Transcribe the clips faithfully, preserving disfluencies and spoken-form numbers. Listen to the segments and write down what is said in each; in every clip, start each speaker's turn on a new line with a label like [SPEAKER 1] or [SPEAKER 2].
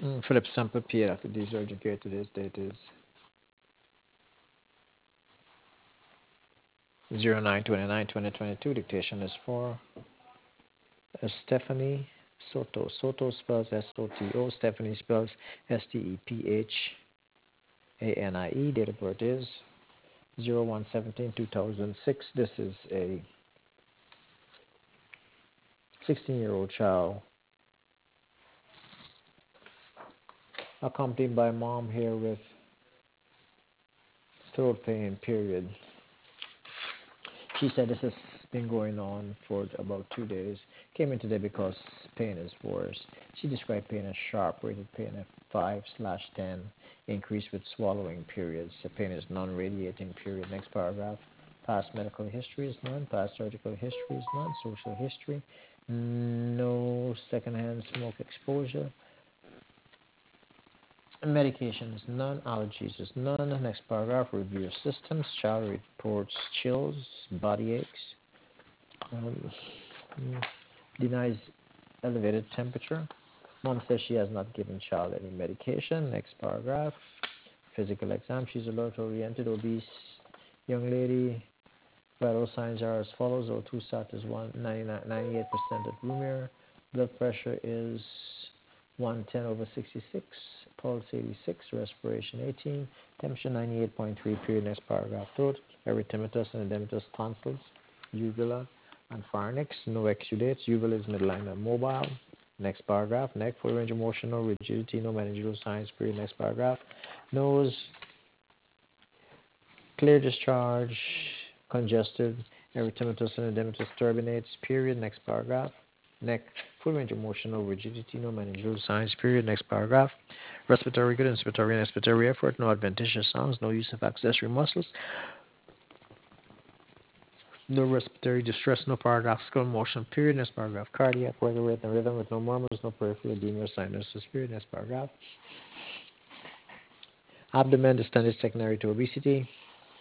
[SPEAKER 1] Mm, Philip Sample Pierre, after this educated, today's date is zero nine twenty-nine twenty twenty-two. Dictation is for uh, Stephanie Soto. Soto spells S O T O. Stephanie spells S T E P H A N I E. Date of birth is zero one seventeen two thousand six. This is a sixteen year old child accompanied by mom here with throat pain, period. She said this has been going on for about two days. Came in today because pain is worse. She described pain as sharp, rated pain at five slash ten, increased with swallowing periods. The pain is non-radiating period. Next paragraph. Past medical history is none. Past surgical history is none. Social history, no secondhand smoke exposure. Medication is none. Allergies is none. Next paragraph. Review of systems. Child reports chills, body aches. Um, mm, denies elevated temperature. Mom says she has not given child any medication. Next paragraph. Physical exam. She's alert oriented, obese young lady. Vital signs are as follows. O two sat is one ninety-eight percent at room air. Blood pressure is one ten over sixty-six. Pulse eighty-six. Respiration eighteen. Temperature ninety-eight point three. Period. Next paragraph. Throat. Erythematous and edematous tonsils. Uvula and pharynx. No exudates. Uvula is midline and mobile. Next paragraph. Neck. Full range of motion. No rigidity. No meningeal signs. Period. Next paragraph. Nose. Clear discharge, congested, erythematous and edematous turbinates, period. Next paragraph. Neck, full range of motion, no rigidity, no meningeal signs, period. Next paragraph. Respiratory good, inspiratory and expiratory effort, no adventitious sounds, no use of accessory muscles, no respiratory distress, no paradoxical motion, period. Next paragraph. Cardiac, regular rate and rhythm with no murmurs, no peripheral edema or sinuses, period. Next paragraph. Abdomen, distended secondary to obesity.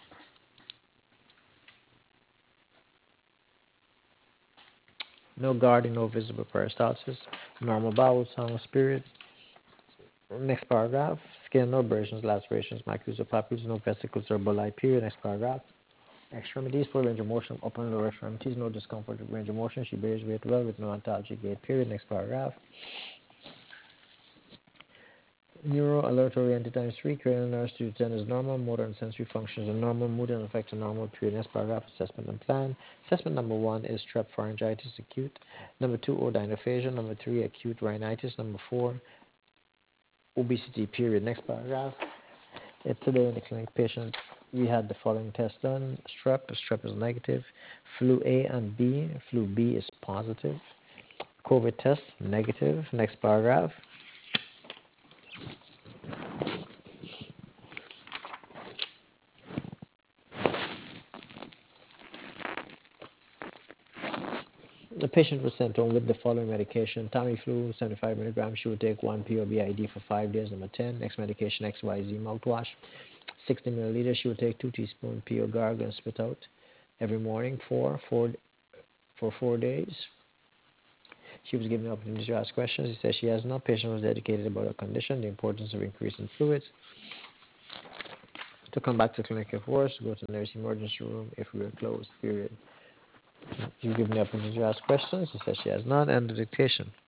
[SPEAKER 1] No guarding, no visible peristalsis, normal bowel sounds, period. Next paragraph. Skin, no abrasions, lacerations, macules or papules, no vesicles or bulli, period. Next paragraph. Extremities, full range of motion, upper and lower extremities, no discomfort with range of motion. She bears weight well with no antalgic gait, period. Next paragraph. Neuro alert oriented times three, cranial nerves to ten is normal, motor and sensory functions are normal, mood and affect are normal, period. Next paragraph. Assessment and plan. Assessment number one is strep pharyngitis acute. Number two, odynophagia. Number three, acute rhinitis. Number four, obesity, period. Next paragraph. Uh, Today in the clinic, patient, we had the following tests done. Strep, strep is negative. Flu A and B, flu B is positive. COVID test, negative. Next paragraph. The patient was sent home with the following medication. Tamiflu, seventy-five milligrams. She would take one P O B I D for five days. Number ten. Next medication, X Y Z mouthwash. sixty milliliters. She would take two teaspoons P O gargle and spit out every morning for four, for four days. She was given the opportunity to ask questions. He says she has not. Patient was educated about her condition, the importance of increasing fluids. To come back to clinic if worse, go to the nursing emergency room if we are closed, period. She was given the opportunity to ask questions. He says she has not, and the dictation.